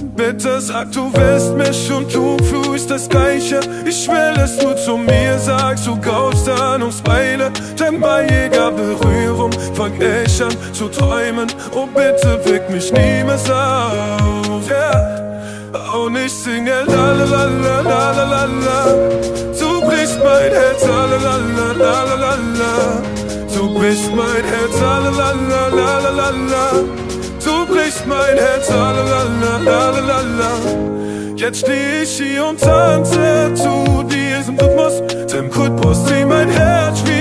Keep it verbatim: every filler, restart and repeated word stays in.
Bitte sag, du willst mich und du fühlst das Gleiche. Ich will, dass du zu mir sagst, du kaufst an uns beide. Denn bei jeder Berührung fang ich an zu träumen. Oh bitte weck mich niemals auf, yeah. Und ich singe la la la la la la la la. Du brichst mein Herz, la la la la la la la la. Du brichst mein Herz, la la la la la la la la. Du brichst mein Herz, la la la la la la la. Jetzt steh ich hier und tanze zu diesem Rhythmus. Dem Rhythmus zieh mein Herz